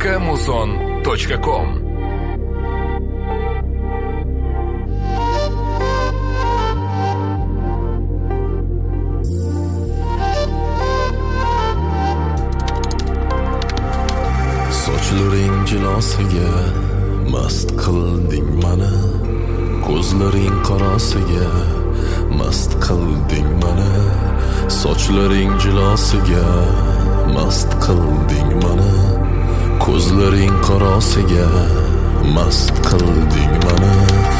www.muson.com. Sochlaring jilosiga mast qilding mana, ko'zlaring qorasiga mast qilding mana. Sochlaring jilosiga mast qilding mana, ko'zlaring qorasiga mast qilding mana.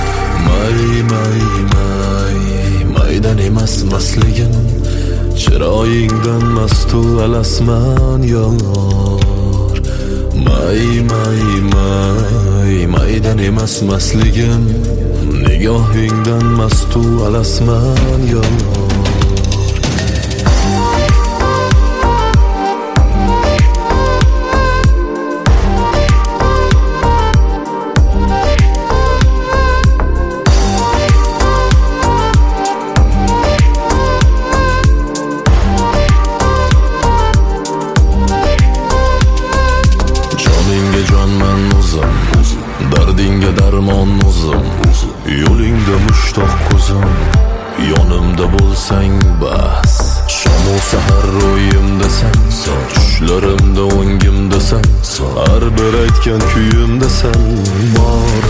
Maydan emas masligim, chiroyingdan mastu alasman yor. Maydan emas masligim, nigohingdan mastu alasman yor. Jonman o'zim, dardingga darmon o'zim, yo'lingda mushtoq ko'zim, yonimda bo'lsang bas. Shamu sahar ro'yimdasan, tushlarimda o'ngimdasan, har bir aytgan kuyimdasan. Bor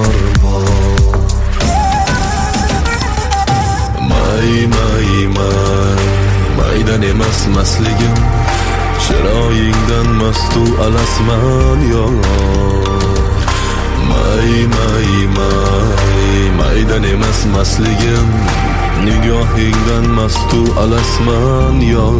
maydan emas masligim, chiroyingdan mastu alasman yor. Maydan emas masligim, nigohingdan mastu alasman yor.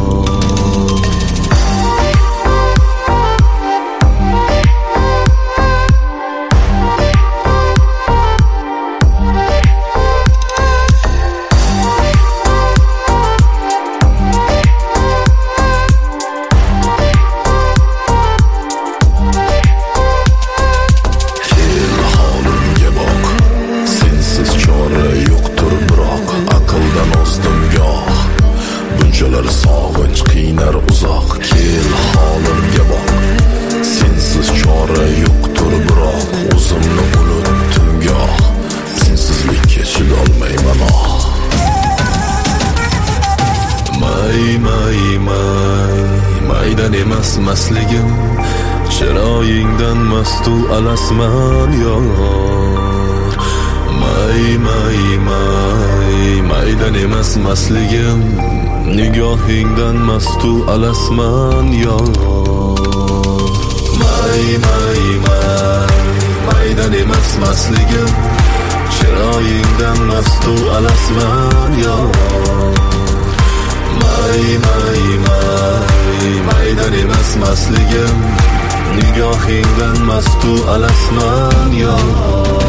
Sog'inch qiynar uzoq, kel holimga boq. Sensiz chora yo'qdir biroq, o'zimni unutdim goh. Sensizlikka chidolmayman oh. Maydan emas masligim, chiroyingdan mastu alasman yor. Maydan emas masligim, nigohingdan mastu alasman yor. Maydan emas masligim, chiroyingdan mastu alasman yor. Maydan emas masligim, nigohingdan mastu alasman yor.